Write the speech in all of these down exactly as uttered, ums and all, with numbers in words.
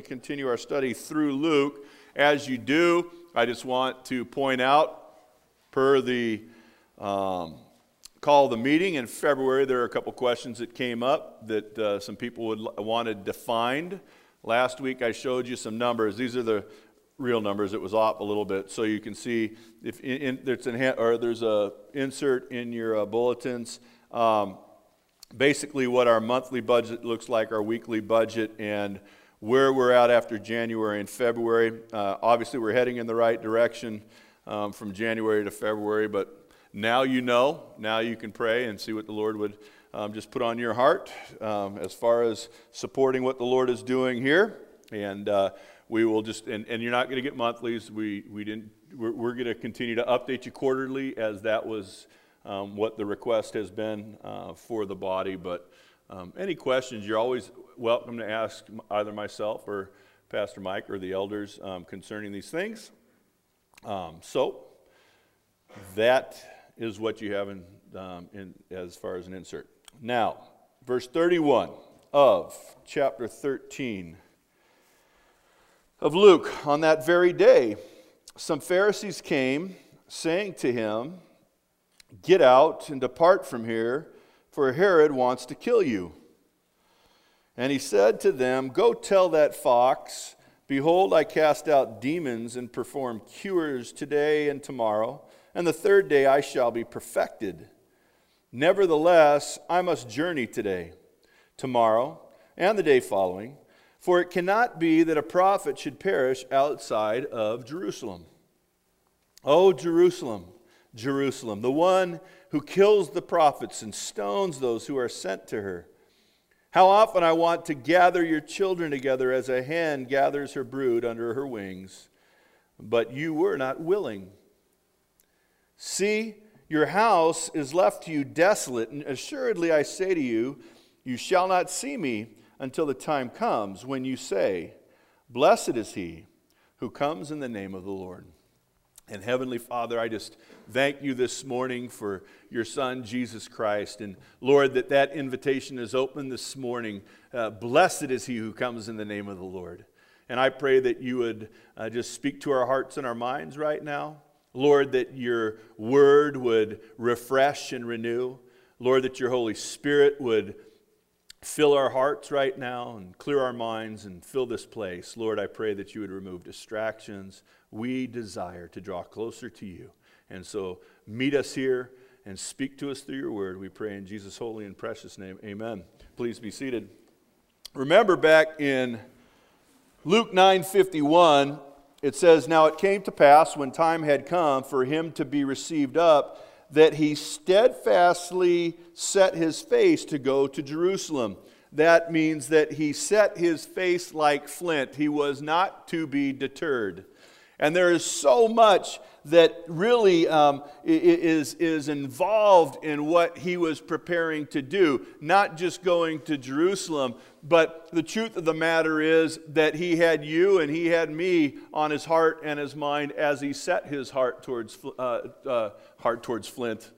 continue our study through Luke. As you do, I just want to point out, per the um, call of the meeting in February, there are a couple questions that came up that uh, some people would wanted defined. Last week I showed you some numbers. These are the real numbers. It was off a little bit, so you can see if in, in, there's an or there's a insert in your uh, bulletins. Um, basically, what our monthly budget looks like, our weekly budget, and where we're at after January and February. Uh, obviously, we're heading in the right direction um, from January to February, but now you know. Now you can pray and see what the Lord would um, just put on your heart um, as far as supporting what the Lord is doing here. And uh, we will just, and, and you're not going to get monthlies. We we didn't. We're, we're going to continue to update you quarterly, as that was um, what the request has been uh, for the body. But um, any questions, you're always welcome to ask either myself or Pastor Mike or the elders um, concerning these things. Um, so that is what you have in, um, in as far as an insert. Now, verse thirty-one of chapter thirteen of Luke. On that very day, some Pharisees came, saying to him, "Get out and depart from here, for Herod wants to kill you." And he said to them, "Go tell that fox, behold, I cast out demons and perform cures today and tomorrow, and the third day I shall be perfected. Nevertheless, I must journey today, tomorrow, and the day following, for it cannot be that a prophet should perish outside of Jerusalem. O Jerusalem, Jerusalem, the one who kills the prophets and stones those who are sent to her. How often I want to gather your children together as a hen gathers her brood under her wings, but you were not willing. See, your house is left to you desolate, and assuredly I say to you, you shall not see me until the time comes when you say, blessed is he who comes in the name of the Lord." And Heavenly Father, I just thank you this morning for your Son, Jesus Christ. And Lord, that that invitation is open this morning. Uh, blessed is he who comes in the name of the Lord. And I pray that you would uh, just speak to our hearts and our minds right now. Lord, that your word would refresh and renew. Lord, that your Holy Spirit would fill our hearts right now and clear our minds and fill this place. Lord, I pray that you would remove distractions. We desire to draw closer to you. And so meet us here and speak to us through your word. We pray in Jesus' holy and precious name. Amen. Please be seated. Remember back in Luke nine fifty-one, it says, "Now it came to pass when time had come for him to be received up, that he steadfastly set his face to go to Jerusalem." That means that he set his face like flint. He was not to be deterred. And there is so much that really um, is, is involved in what he was preparing to do. Not just going to Jerusalem, but the truth of the matter is that he had you and he had me on his heart and his mind as he set his heart towards, uh, uh, heart towards Flint.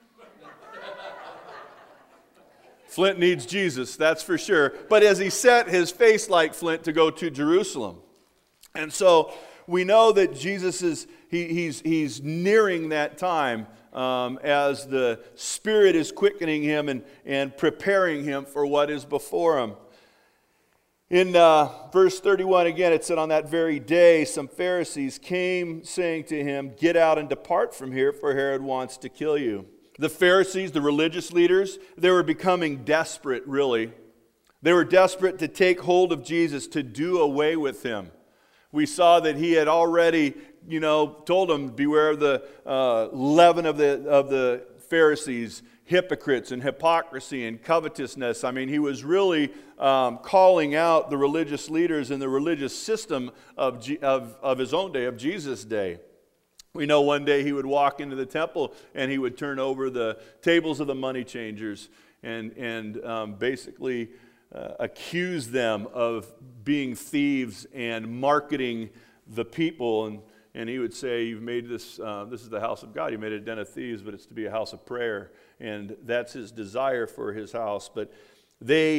Flint needs Jesus, that's for sure. But as he set his face like flint to go to Jerusalem. And so we know that Jesus is, he, he's, he's nearing that time um, as the Spirit is quickening him and, and preparing him for what is before him. In uh, verse thirty-one, again, it said, "On that very day, some Pharisees came saying to him, 'Get out and depart from here, for Herod wants to kill you.'" The Pharisees, the religious leaders, they were becoming desperate, really. They were desperate to take hold of Jesus, to do away with him. We saw that he had already, you know, told them, beware of the uh, leaven of the, of the Pharisees, hypocrites and hypocrisy and covetousness. I mean, he was really um, calling out the religious leaders and the religious system of, G- of, of his own day, of Jesus' day. We know one day he would walk into the temple and he would turn over the tables of the money changers and, and um, basically uh, accuse them of being thieves and marketing the people. And, and he would say, you've made this, uh, this is the house of God. You made it a den of thieves, but it's to be a house of prayer. And that's his desire for his house. But they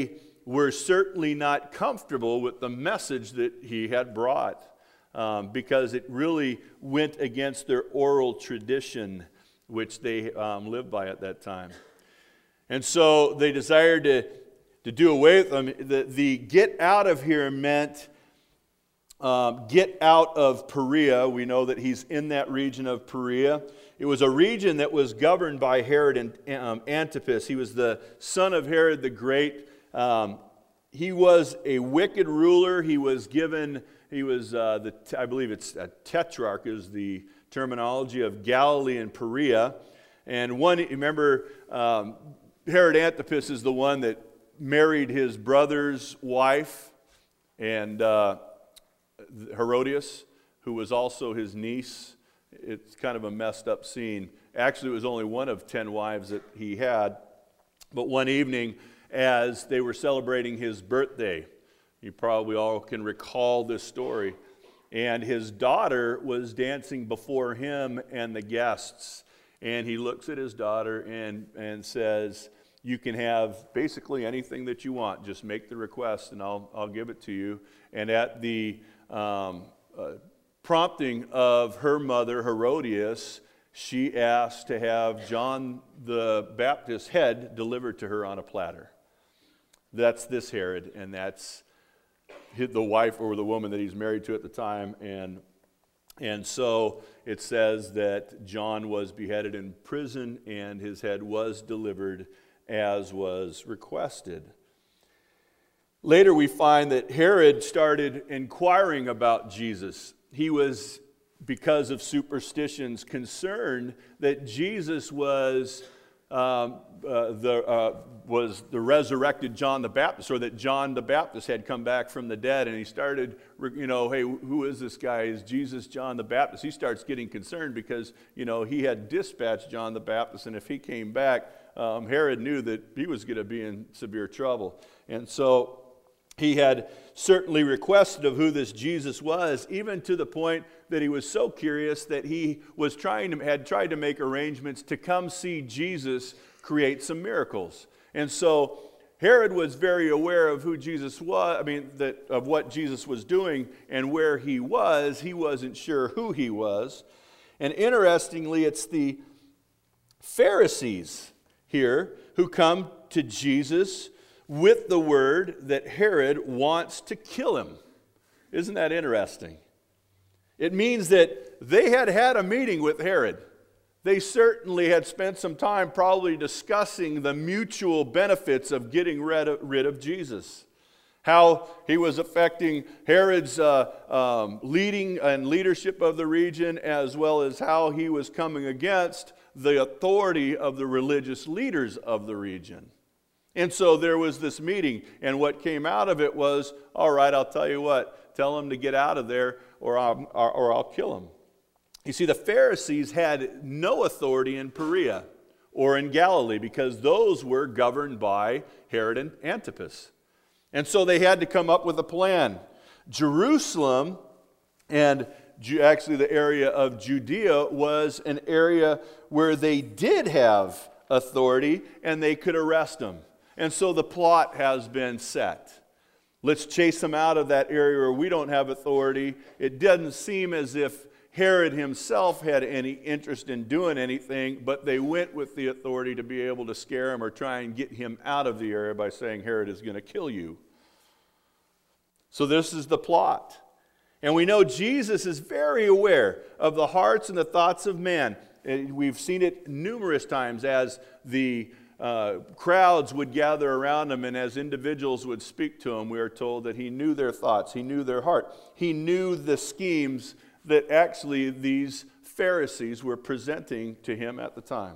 were certainly not comfortable with the message that he had brought, um, because it really went against their oral tradition, which they um, lived by at that time. And so they desired to, to do away with them. The, the get out of here meant um, get out of Perea. We know that he's in that region of Perea. It was a region that was governed by Herod and um, Antipas. He was the son of Herod the Great. Um, he was a wicked ruler. He was given, he was, uh, the I believe it's a tetrarch is the terminology of Galilee and Perea. And one, remember, um, Herod Antipas is the one that married his brother's wife, and uh, Herodias, who was also his niece. It's kind of a messed up scene. Actually, it was only one of ten wives that he had. But one evening, as they were celebrating his birthday, you probably all can recall this story, and his daughter was dancing before him and the guests. And he looks at his daughter and, and says, you can have basically anything that you want. Just make the request and I'll, I'll give it to you. And at the um, uh, prompting of her mother, Herodias, she asked to have John the Baptist's head delivered to her on a platter. That's this Herod, and that's the wife or the woman that he's married to at the time. And And so it says that John was beheaded in prison and his head was delivered as was requested. Later we find that Herod started inquiring about Jesus. He was, because of superstitions, concerned that Jesus was um, uh, the uh, was the resurrected John the Baptist, or that John the Baptist had come back from the dead. And he started, you know, hey, who is this guy? Is Jesus John the Baptist? He starts getting concerned because, you know, he had dispatched John the Baptist, and if he came back, um, Herod knew that he was going to be in severe trouble. And so he had certainly requested of who this Jesus was, even to the point that he was so curious that he was trying to, had tried to make arrangements to come see Jesus create some miracles. And so Herod was very aware of who Jesus was, I mean, that of what Jesus was doing and where he was. He wasn't sure who he was. And interestingly, it's the Pharisees here who come to Jesus with the word that Herod wants to kill him. Isn't that interesting? It means that they had had a meeting with Herod. They certainly had spent some time probably discussing the mutual benefits of getting rid of, rid of Jesus. How he was affecting Herod's uh, um, leading and leadership of the region, as well as how he was coming against the authority of the religious leaders of the region. And so there was this meeting, and what came out of it was, all right, I'll tell you what, tell him to get out of there or I'll, or, or I'll kill him. You see, the Pharisees had no authority in Perea or in Galilee because those were governed by Herod and Antipas. And so they had to come up with a plan. Jerusalem, and actually the area of Judea, was an area where they did have authority and they could arrest them. And so the plot has been set. Let's chase them out of that area where we don't have authority. It doesn't seem as if Herod himself had any interest in doing anything, but they went with the authority to be able to scare him or try and get him out of the area by saying, Herod is going to kill you. So this is the plot. And we know Jesus is very aware of the hearts and the thoughts of man. We've seen it numerous times as the uh, crowds would gather around him and as individuals would speak to him. We are told that he knew their thoughts. He knew their heart. He knew the schemes that actually these Pharisees were presenting to him at the time.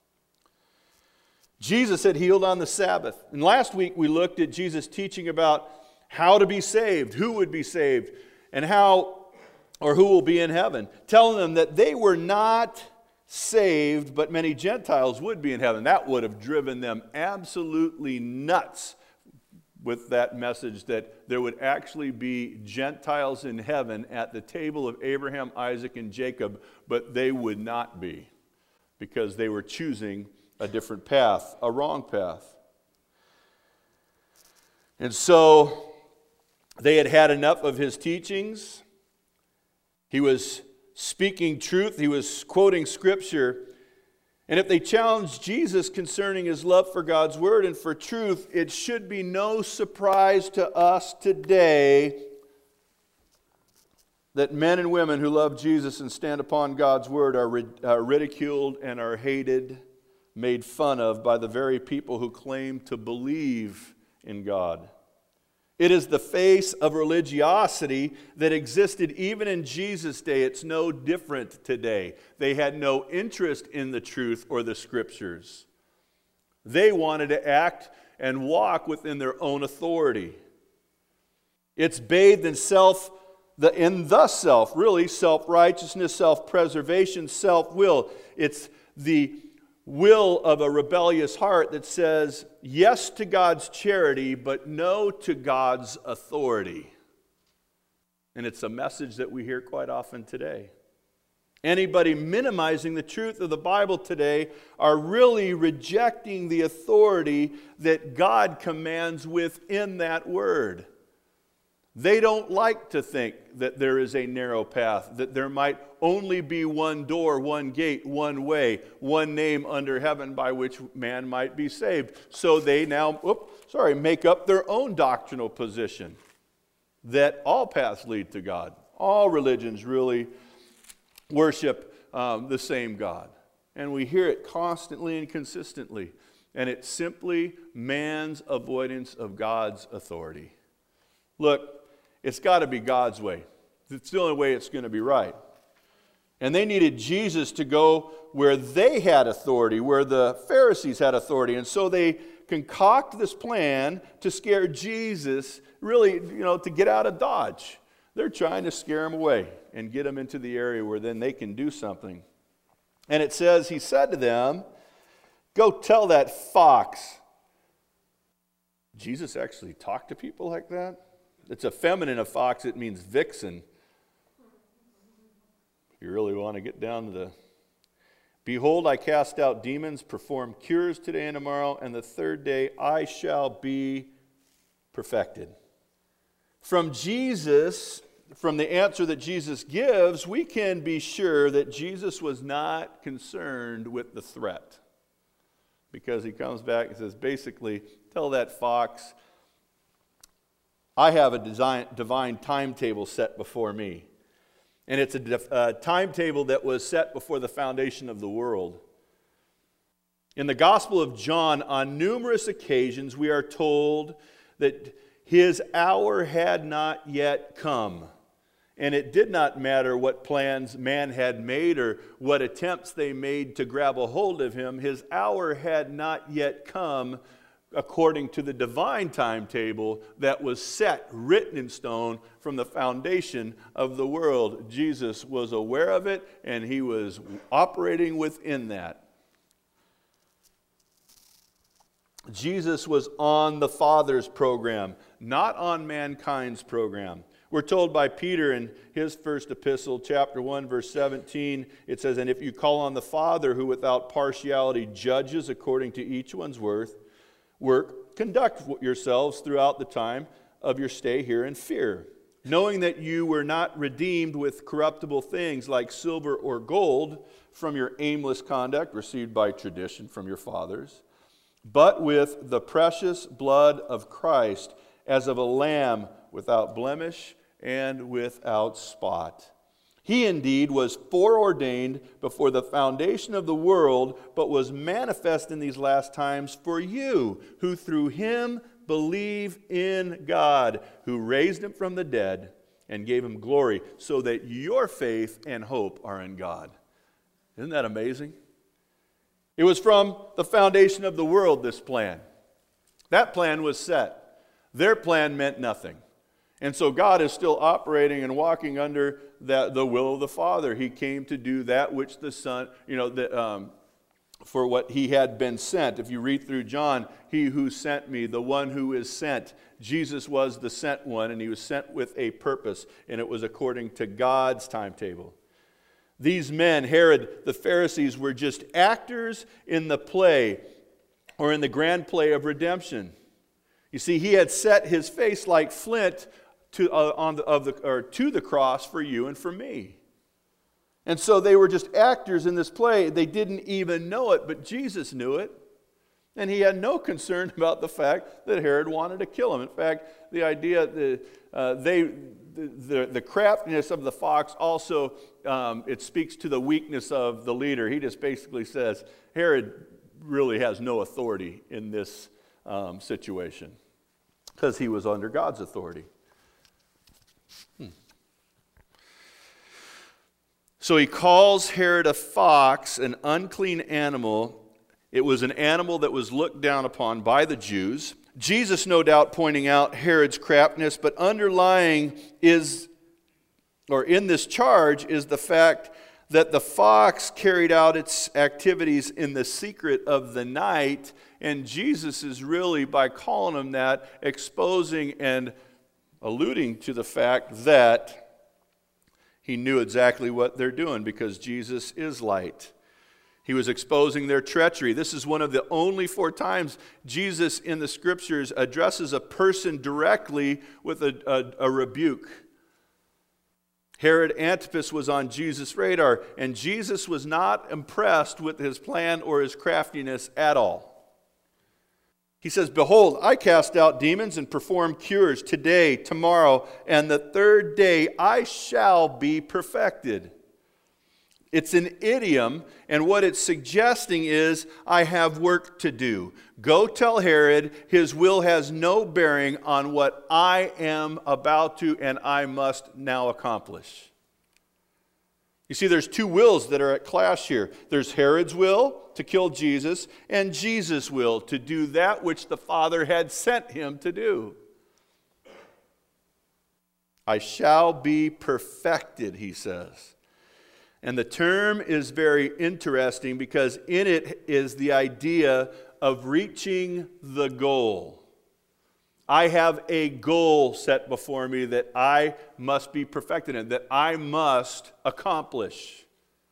Jesus had healed on the Sabbath. And last week we looked at Jesus teaching about how to be saved, who would be saved, and how or who will be in heaven, telling them that they were not saved, but many Gentiles would be in heaven. That would have driven them absolutely nuts with that message that there would actually be Gentiles in heaven at the table of Abraham, Isaac, and Jacob, but they would not be because they were choosing a different path, a wrong path. And so they had had enough of his teachings. He was speaking truth. He was quoting Scripture. And if they challenged Jesus concerning his love for God's word and for truth, it should be no surprise to us today that men and women who love Jesus and stand upon God's word are, rid- are ridiculed and are hated, made fun of by the very people who claim to believe in God. It is the face of religiosity that existed even in Jesus' day. It's no different today. They had no interest in the truth or the Scriptures. They wanted to act and walk within their own authority. It's bathed in self, the in the self, really, self-righteousness, self-preservation, self-will. It's the will of a rebellious heart that says yes to God's charity, but no to God's authority. And it's a message that we hear quite often today. Anybody minimizing the truth of the Bible today are really rejecting the authority that God commands within that word. They don't like to think that there is a narrow path, that there might only be one door, one gate, one way, one name under heaven by which man might be saved. So they now, whoop, sorry, make up their own doctrinal position that all paths lead to God. All religions really worship um, the same God. And we hear it constantly and consistently. And it's simply man's avoidance of God's authority. Look, it's got to be God's way. It's the only way it's going to be right. And they needed Jesus to go where they had authority, where the Pharisees had authority. And so they concoct this plan to scare Jesus, really, you know, to get out of Dodge. They're trying to scare him away and get him into the area where then they can do something. And it says, he said to them, "Go tell that fox." Jesus actually talked to people like that? It's a feminine of fox, it means vixen. If you really want to get down to the... "Behold, I cast out demons, perform cures today and tomorrow, and the third day I shall be perfected." From Jesus, from the answer that Jesus gives, we can be sure that Jesus was not concerned with the threat. Because he comes back and says, basically, tell that fox, I have a design, divine timetable set before me. And it's a def, uh, timetable that was set before the foundation of the world. In the Gospel of John, on numerous occasions, we are told that his hour had not yet come. And it did not matter what plans man had made or what attempts they made to grab a hold of him. His hour had not yet come according to the divine timetable that was set, written in stone from the foundation of the world. Jesus was aware of it, and he was operating within that. Jesus was on the Father's program, not on mankind's program. We're told by Peter in his first epistle, chapter one, verse seventeen, it says, "And if you call on the Father, who without partiality judges according to each one's worth, work, conduct yourselves throughout the time of your stay here in fear, knowing that you were not redeemed with corruptible things like silver or gold from your aimless conduct received by tradition from your fathers, but with the precious blood of Christ, as of a lamb without blemish and without spot. He indeed was foreordained before the foundation of the world, but was manifest in these last times for you, who through him believe in God, who raised him from the dead and gave him glory, so that your faith and hope are in God." Isn't that amazing? It was from the foundation of the world, this plan. That plan was set. Their plan meant nothing. And so God is still operating and walking under that, the will of the Father. He came to do that which the Son, you know, the, um, for what he had been sent. If you read through John, he who sent me, the one who is sent. Jesus was the sent one, and he was sent with a purpose, and it was according to God's timetable. These men, Herod, the Pharisees, were just actors in the play, or in the grand play of redemption. You see, he had set his face like flint to, uh, on the, of the, or to the cross for you and for me. And so they were just actors in this play. They didn't even know it, but Jesus knew it. And he had no concern about the fact that Herod wanted to kill him. In fact, the idea that uh, they, the, the, the craftiness of the fox also, um, it speaks to the weakness of the leader. He just basically says, Herod really has no authority in this um, situation because he was under God's authority. Hmm. So he calls Herod a fox, an unclean animal. It was an animal that was looked down upon by the Jews. Jesus, no doubt, pointing out Herod's craftiness, but underlying is, or in this charge, is the fact that the fox carried out its activities in the secret of the night, and Jesus is really, by calling him that, exposing and alluding to the fact that he knew exactly what they're doing because Jesus is light. He was exposing their treachery. This is one of the only four times Jesus in the Scriptures addresses a person directly with a, a, a rebuke. Herod Antipas was on Jesus' radar, and Jesus was not impressed with his plan or his craftiness at all. He says, "Behold, I cast out demons and perform cures today, tomorrow, and the third day I shall be perfected." It's an idiom, and what it's suggesting is, I have work to do. Go tell Herod his will has no bearing on what I am about to and I must now accomplish. You see, there's two wills that are at clash here. There's Herod's will to kill Jesus, and Jesus' will to do that which the Father had sent him to do. I shall be perfected, he says. And the term is very interesting because in it is the idea of reaching the goal. I have a goal set before me that I must be perfected in, that I must accomplish.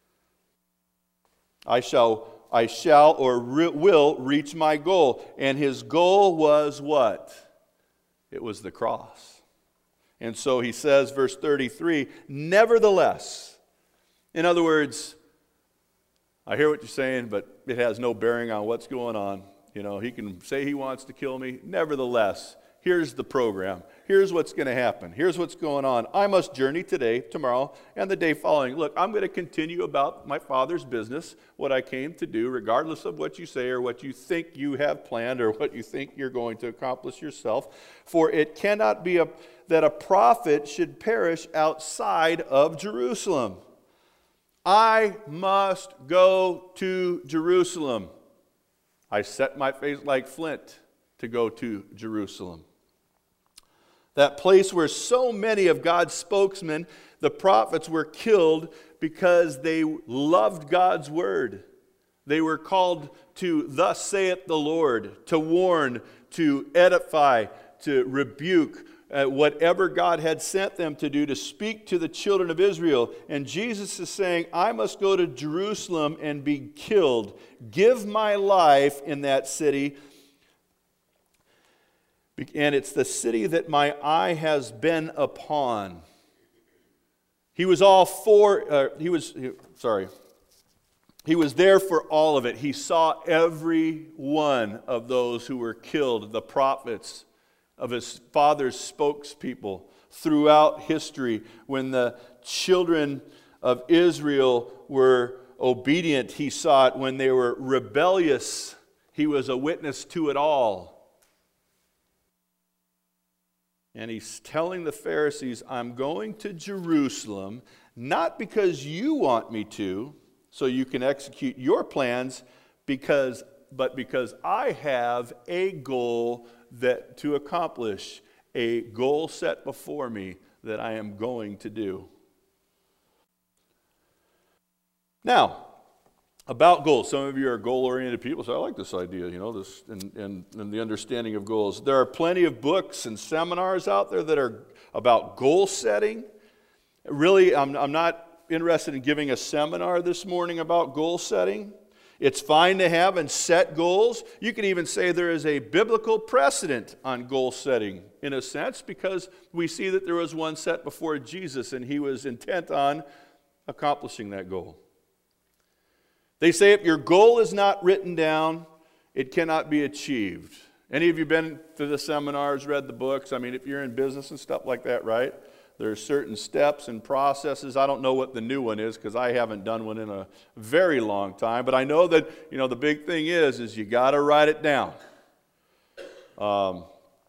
I shall, I shall or re- will reach my goal. And his goal was what? It was the cross. And so he says, verse thirty-three, nevertheless. In other words, I hear what you're saying, but it has no bearing on what's going on. You know, he can say he wants to kill me. Nevertheless, here's the program. Here's what's going to happen. Here's what's going on. I must journey today, tomorrow, and the day following. Look, I'm going to continue about my Father's business, what I came to do, regardless of what you say or what you think you have planned or what you think you're going to accomplish yourself. For it cannot be a, that a prophet should perish outside of Jerusalem. I must go to Jerusalem. I set my face like flint to go to Jerusalem. That place where so many of God's spokesmen, the prophets, were killed because they loved God's word. They were called to, thus saith the Lord, to warn, to edify, to rebuke, Uh, whatever God had sent them to do, to speak to the children of Israel. And Jesus is saying, I must go to Jerusalem and be killed. Give my life in that city. And it's the city that my eye has been upon. He was all for, uh, he was, sorry. He was there for all of it. He saw every one of those who were killed, the prophets, of his father's spokespeople throughout history. When the children of Israel were obedient, he saw it. When they were rebellious, he was a witness to it all. And he's telling the Pharisees, I'm going to Jerusalem, not because you want me to, so you can execute your plans, because, but because I have a goal that to accomplish, a goal set before me that I am going to do. Now, about goals. Some of you are goal-oriented people, so I like this idea, you know, this and, and, and the understanding of goals. There are plenty of books and seminars out there that are about goal setting. Really, I'm, I'm not interested in giving a seminar this morning about goal setting. It's fine to have and set goals. You could even say there is a biblical precedent on goal setting, in a sense, because we see that there was one set before Jesus, and he was intent on accomplishing that goal. They say if your goal is not written down, it cannot be achieved. Any of you been to the seminars, read the books? I mean, if you're in business and stuff like that, right? There are certain steps and processes. I don't know what the new one is because I haven't done one in a very long time. But I know that, you know, the big thing is, is you got to write it down. Um,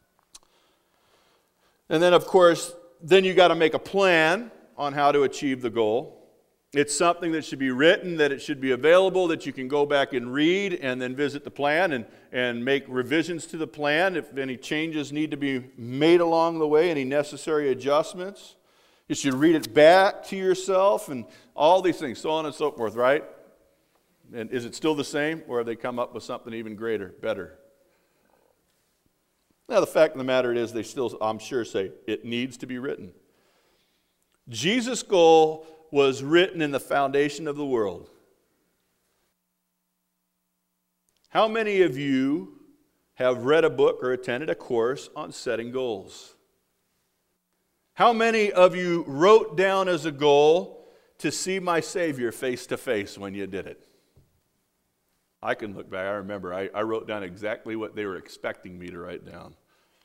and then, of course, then you got to make a plan on how to achieve the goal. It's something that should be written, that it should be available, that you can go back and read and then visit the plan and, and make revisions to the plan if any changes need to be made along the way, any necessary adjustments. You should read it back to yourself and all these things, so on and so forth, right? And is it still the same, or have they come up with something even greater, better? Now, the fact of the matter is they still, I'm sure, say it needs to be written. Jesus' goal was written in the foundation of the world. How many of you have read a book or attended a course on setting goals? How many of you wrote down as a goal to see my Savior face to face when you did it? I can look back. I remember I, I wrote down exactly what they were expecting me to write down.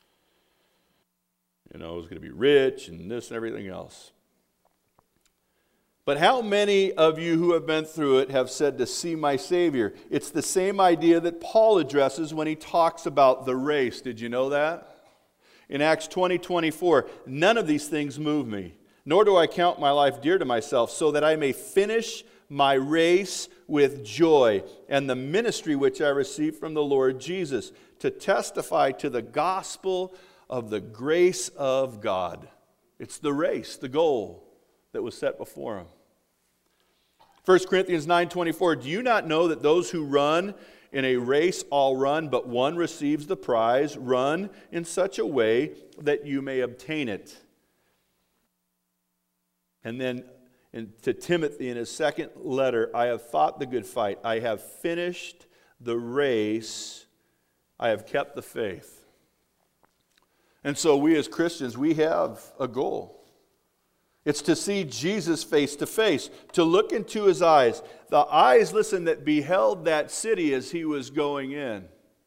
You know, I was going to be rich and this and everything else. But how many of you who have been through it have said to see my Savior? It's the same idea that Paul addresses when he talks about the race. Did you know that? In Acts twenty twenty-four, none of these things move me, nor do I count my life dear to myself, so that I may finish my race with joy and the ministry which I received from the Lord Jesus, to testify to the gospel of the grace of God. It's the race, the goal that was set before him. First Corinthians nine twenty-four, do you not know that those who run in a race all run, but one receives the prize? Run in such a way that you may obtain it. And then in, to Timothy in his second letter, I have fought the good fight. I have finished the race. I have kept the faith. And so we as Christians, we have a goal. It's to see Jesus face to face, to look into his eyes. The eyes, listen, that beheld that city as he was going in.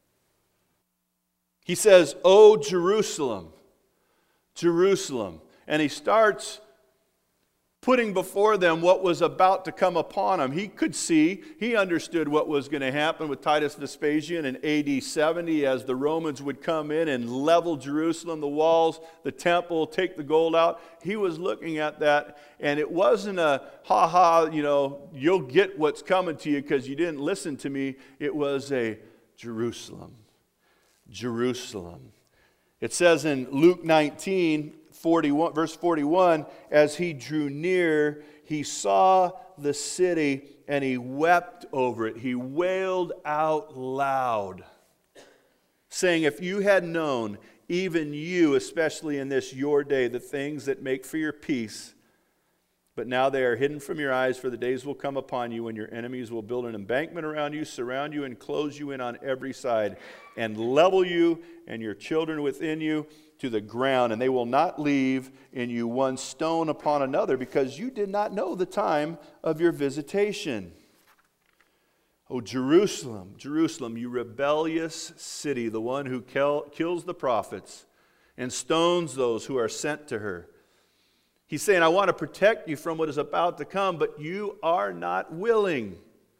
He says, "O Jerusalem, Jerusalem." And he starts putting before them what was about to come upon him. He could see, he understood what was going to happen with Titus Vespasian in A D seventy as the Romans would come in and level Jerusalem, the walls, the temple, take the gold out. He was looking at that, and it wasn't a, ha ha, you know, you'll get what's coming to you because you didn't listen to me. It was a Jerusalem, Jerusalem. It says in Luke nineteen, forty-one, verse forty-one, as he drew near, he saw the city and he wept over it. He wailed out loud, saying, if you had known, even you, especially in this your day, the things that make for your peace, but now they are hidden from your eyes, for the days will come upon you when your enemies will build an embankment around you, surround you, and close you in on every side, and level you and your children within you to the ground, and they will not leave in you one stone upon another, because you did not know the time of your visitation. O Jerusalem, Jerusalem, you rebellious city, the one who kill, kills the prophets and stones those who are sent to her. He's saying, I want to protect you from what is about to come, but you are not willing.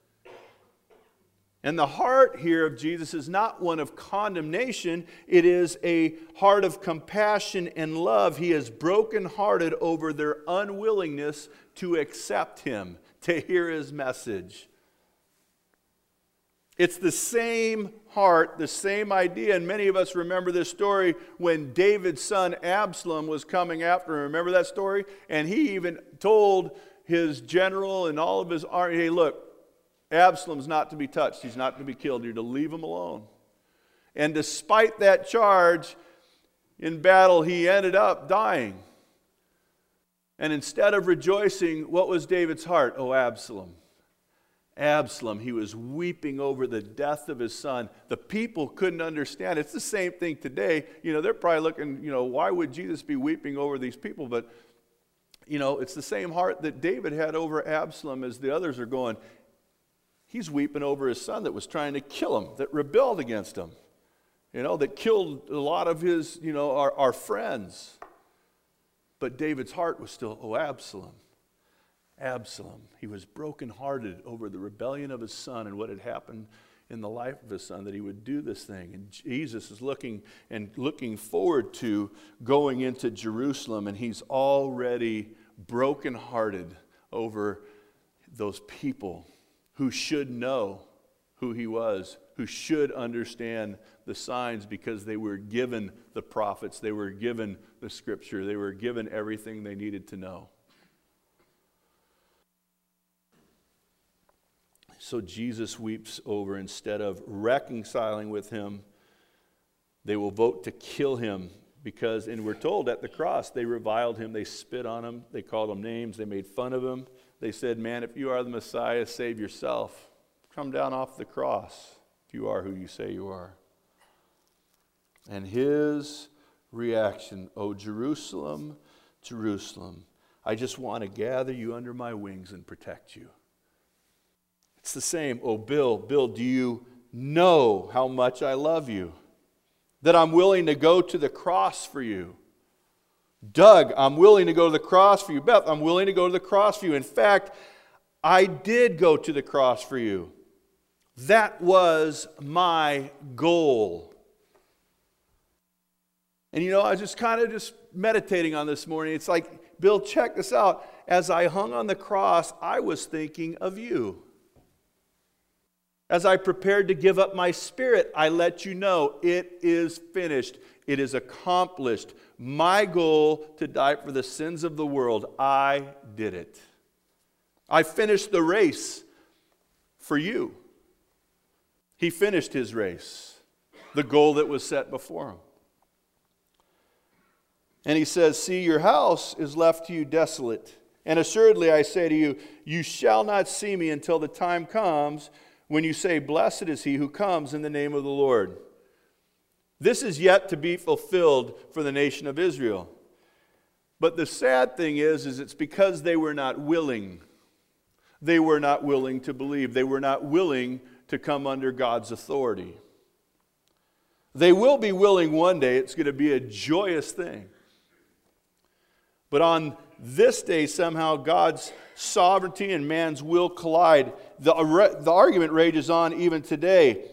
And the heart here of Jesus is not one of condemnation. It is a heart of compassion and love. He is brokenhearted over their unwillingness to accept him, to hear his message. It's the same heart, the same idea. And many of us remember this story when David's son Absalom was coming after him. Remember that story? And he even told his general and all of his army, hey, look, Absalom's not to be touched. He's not to be killed. You're to leave him alone. And despite that charge, in battle, he ended up dying. And instead of rejoicing, what was David's heart? Oh, Absalom. Absalom, he was weeping over the death of his son. The people couldn't understand. It's the same thing today. You know, they're probably looking, you know, why would Jesus be weeping over these people? But, you know, it's the same heart that David had over Absalom as the others are going. He's weeping over his son that was trying to kill him, that rebelled against him, you know, that killed a lot of his, you know, our, our friends. But David's heart was still, oh, Absalom. Absalom. He was brokenhearted over the rebellion of his son and what had happened in the life of his son, that he would do this thing. And Jesus is looking and looking forward to going into Jerusalem, and he's already brokenhearted over those people who should know who he was, who should understand the signs, because they were given the prophets, they were given the scripture, they were given everything they needed to know. So Jesus weeps over, instead of reconciling with him, they will vote to kill him, because, and we're told at the cross, they reviled him, they spit on him, they called him names, they made fun of him. They said, man, if you are the Messiah, save yourself. Come down off the cross if you are who you say you are. And his reaction, oh, Jerusalem, Jerusalem, I just want to gather you under my wings and protect you. It's the same. Oh, Bill, Bill, do you know how much I love you? That I'm willing to go to the cross for you. Doug, I'm willing to go to the cross for you. Beth, I'm willing to go to the cross for you. In fact, I did go to the cross for you. That was my goal. And you know, I was just kind of just meditating on this morning. It's like, Bill, check this out. As I hung on the cross, I was thinking of you. As I prepared to give up my spirit, I let you know it is finished. It is accomplished. My goal to die for the sins of the world, I did it. I finished the race for you. He finished his race, the goal that was set before him. And he says, see, your house is left to you desolate. And assuredly I say to you, you shall not see me until the time comes when you say, blessed is he who comes in the name of the Lord. This is yet to be fulfilled for the nation of Israel. But the sad thing is, is it's because they were not willing. They were not willing to believe. They were not willing to come under God's authority. They will be willing one day. It's going to be a joyous thing. But on this day, somehow God's sovereignty and man's will collide. The, the argument rages on even today.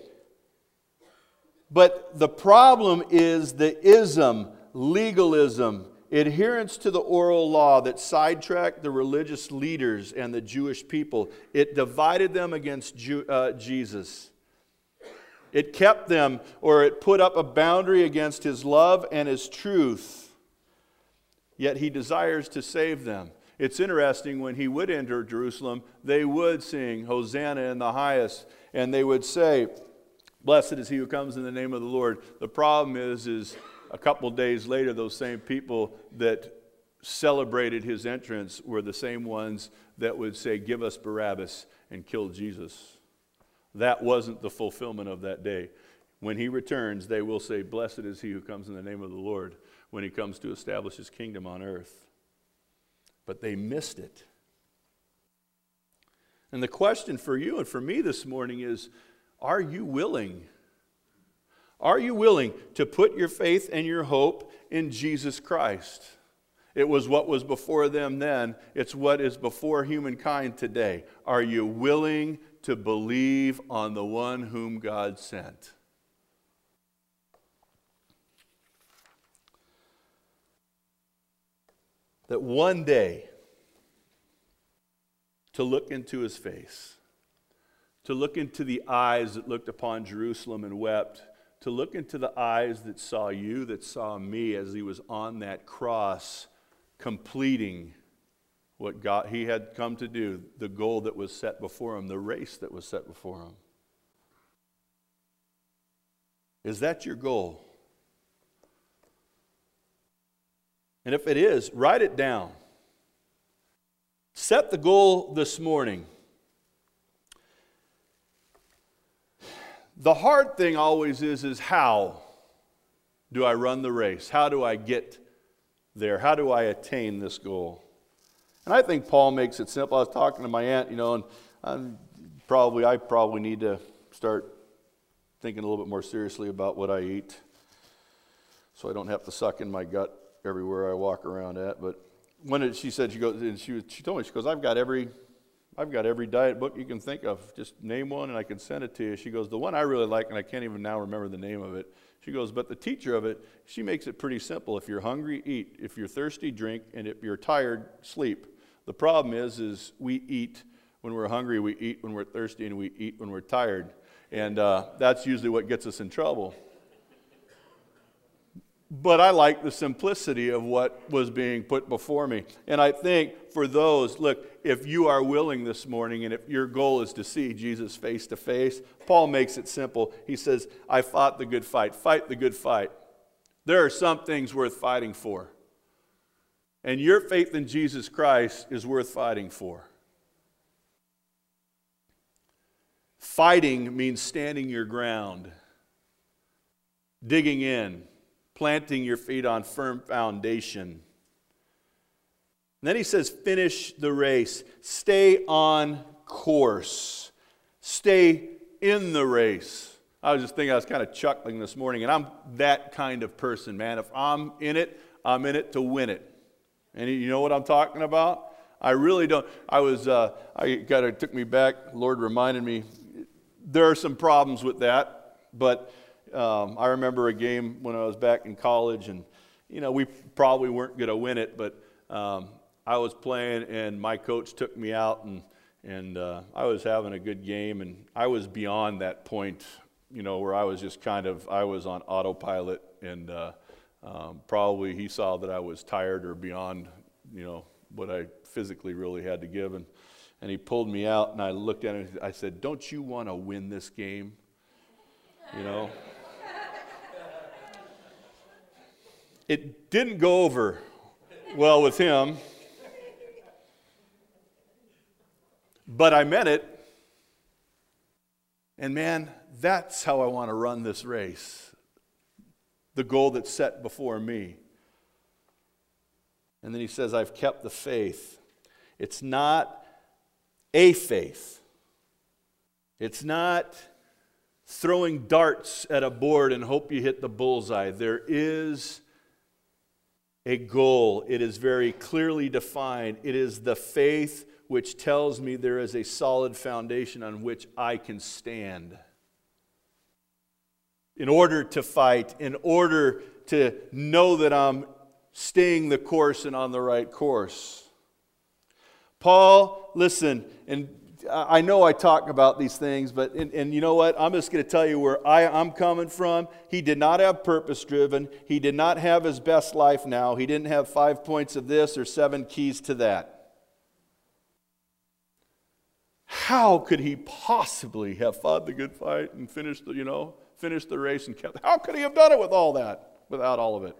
But the problem is the ism, legalism, adherence to the oral law that sidetracked the religious leaders and the Jewish people. It divided them against Jew, uh, Jesus. It kept them, or it put up a boundary against his love and his truth. Yet he desires to save them. It's interesting, when he would enter Jerusalem, they would sing Hosanna in the highest, and they would say, blessed is he who comes in the name of the Lord. The problem is, is a couple days later, those same people that celebrated his entrance were the same ones that would say, give us Barabbas, and kill Jesus. That wasn't the fulfillment of that day. When he returns, they will say, blessed is he who comes in the name of the Lord, when he comes to establish his kingdom on earth. But they missed it. And the question for you and for me this morning is, are you willing? Are you willing to put your faith and your hope in Jesus Christ? It was what was before them then. It's what is before humankind today. Are you willing to believe on the one whom God sent? That one day, to look into his face, to look into the eyes that looked upon Jerusalem and wept, to look into the eyes that saw you, that saw me as he was on that cross, completing what God, he had come to do, the goal that was set before him, the race that was set before him. Is that your goal? And if it is, write it down. Set the goal this morning. The hard thing always is, is how do I run the race? How do I get there? How do I attain this goal? And I think Paul makes it simple. I was talking to my aunt, you know, and I'm probably I probably need to start thinking a little bit more seriously about what I eat, so I don't have to suck in my gut everywhere I walk around at. But when it, she said, she goes, and she was, she told me, she goes, I've got every, I've got every diet book you can think of. Just name one, and I can send it to you. She goes, the one I really like, and I can't even now remember the name of it. She goes, but the teacher of it, she makes it pretty simple. If you're hungry, eat. If you're thirsty, drink. And if you're tired, sleep. The problem is, is we eat when we're hungry, we eat when we're thirsty, and we eat when we're tired. And uh, that's usually what gets us in trouble. But I like the simplicity of what was being put before me. And I think for those, look, if you are willing this morning and if your goal is to see Jesus face to face, Paul makes it simple. He says, I fought the good fight. Fight the good fight. There are some things worth fighting for. And your faith in Jesus Christ is worth fighting for. Fighting means standing your ground, digging in, planting your feet on firm foundation. And then he says, finish the race. Stay on course. Stay in the race. I was just thinking, I was kind of chuckling this morning, and I'm that kind of person, man. If I'm in it, I'm in it to win it. And you know what I'm talking about? I really don't. I was, uh, I got it took me back. Lord reminded me, there are some problems with that, but Um, I remember a game when I was back in college, and you know we probably weren't going to win it, but um, I was playing, and my coach took me out, and and uh, I was having a good game, and I was beyond that point, you know, where I was just kind of I was on autopilot, and uh, um, probably he saw that I was tired or beyond, you know, what I physically really had to give, and and he pulled me out, and I looked at him, and I said, "Don't you want to win this game?" You know. It didn't go over well with him, but I meant it. And man, that's how I want to run this race. The goal that's set before me. And then he says, I've kept the faith. It's not a faith. It's not throwing darts at a board and hope you hit the bullseye. There is a goal. It is very clearly defined. It is the faith which tells me there is a solid foundation on which I can stand. In order to fight, in order to know that I'm staying the course and on the right course. Paul, listen, and I know I talk about these things, but and, and you know what? I'm just going to tell you where I, I'm coming from. He did not have purpose-driven. He did not have his best life now. He didn't have five points of this or seven keys to that. How could he possibly have fought the good fight and finished the, you know, finished the race and kept? How could he have done it with all that, without all of it?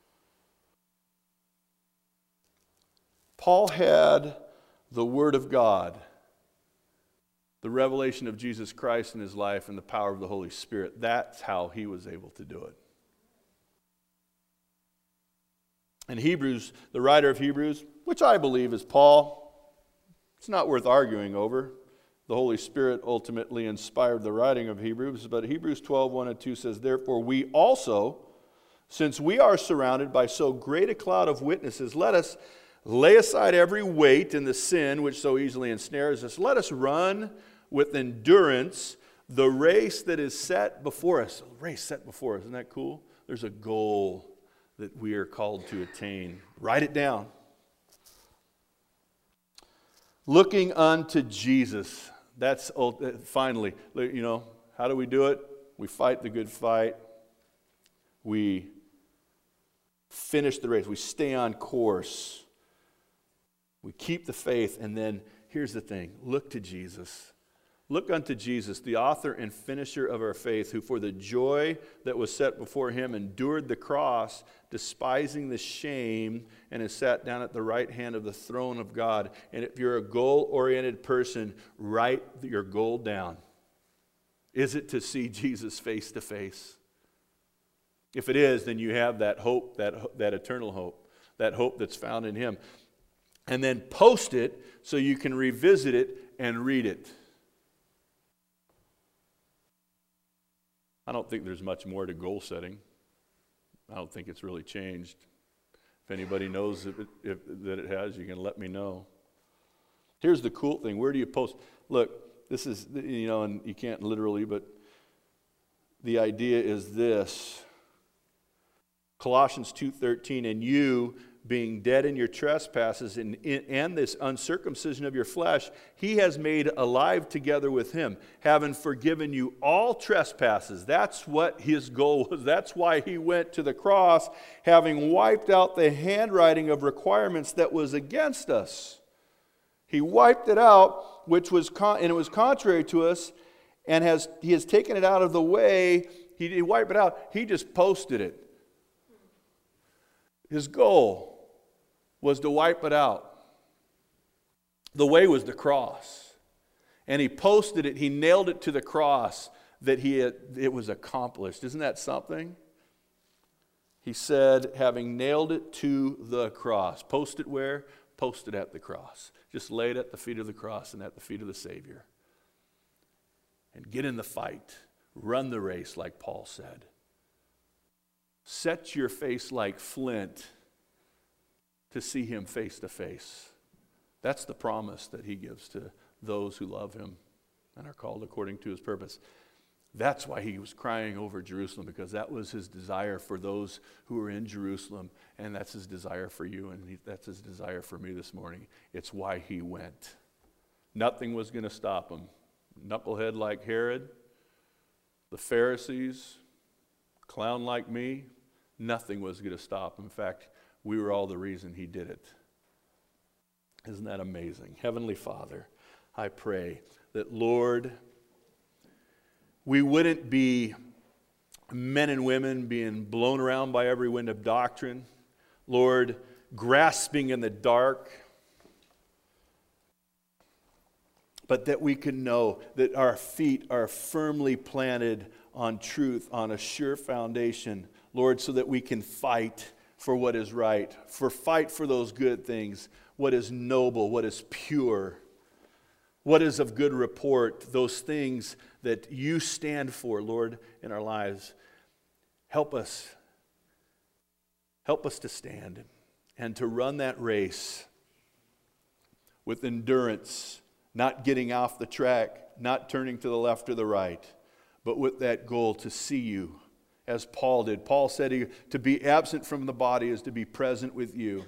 Paul had the Word of God, the revelation of Jesus Christ in his life, and the power of the Holy Spirit. That's how he was able to do it. And Hebrews, the writer of Hebrews, which I believe is Paul, it's not worth arguing over. The Holy Spirit ultimately inspired the writing of Hebrews, but Hebrews twelve, one and two says, therefore we also, since we are surrounded by so great a cloud of witnesses, let us lay aside every weight and the sin which so easily ensnares us. Let us run with endurance the race that is set before us. A race set before us. Isn't that cool? There's a goal that we are called to attain. Write it down. Looking unto Jesus. That's finally, you know, how do we do it? We fight the good fight. We finish the race. We stay on course. We keep the faith, and then here's the thing. Look to Jesus. Look unto Jesus, the author and finisher of our faith, who for the joy that was set before him endured the cross, despising the shame, and is sat down at the right hand of the throne of God. And if you're a goal-oriented person, write your goal down. Is it to see Jesus face to face? If it is, then you have that hope, that, that eternal hope, that hope that's found in Him. And then post it so you can revisit it and read it. I don't think there's much more to goal setting. I don't think it's really changed. If anybody knows if it, if, that it has, you can let me know. Here's the cool thing. Where do you post? Look, this is, you know, and you can't literally, but the idea is this. Colossians two thirteen, and you, being dead in your trespasses and, and this uncircumcision of your flesh, He has made alive together with Him, having forgiven you all trespasses. That's what His goal was. That's why He went to the cross, having wiped out the handwriting of requirements that was against us. He wiped it out, which was con- and it was contrary to us, and has He has taken it out of the way. He didn't wipe it out. He just posted it. His goal was to wipe it out. The way was the cross. And He posted it, He nailed it to the cross that he had, it was accomplished. Isn't that something? He said, having nailed it to the cross. Post it where? Post it at the cross. Just lay it at the feet of the cross and at the feet of the Savior. And get in the fight. Run the race like Paul said. Set your face like flint to see Him face to face. That's the promise that He gives to those who love Him and are called according to His purpose. That's why He was crying over Jerusalem, because that was His desire for those who were in Jerusalem, and that's His desire for you, and he, that's His desire for me this morning. It's why He went. Nothing was going to stop Him. Knucklehead like Herod, the Pharisees, clown like me, nothing was going to stop Him. In fact, we were all the reason He did it. Isn't that amazing? Heavenly Father, I pray that, Lord, we wouldn't be men and women being blown around by every wind of doctrine. Lord, grasping in the dark. But that we can know that our feet are firmly planted on truth, on a sure foundation, Lord, so that we can fight for what is right, for fight for those good things, what is noble, what is pure, what is of good report, those things that You stand for, Lord, in our lives. Help us. Help us to stand and to run that race with endurance, not getting off the track, not turning to the left or the right, but with that goal to see You, as Paul did. Paul said he, to be absent from the body is to be present with You.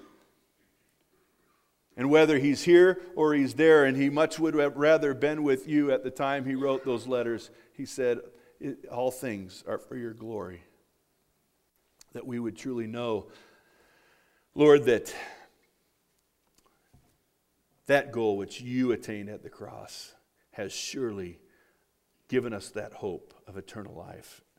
And whether he's here or he's there, and he much would have rather been with You at the time he wrote those letters, he said, all things are for Your glory. That we would truly know, Lord, that that goal which You attained at the cross has surely given us that hope of eternal life.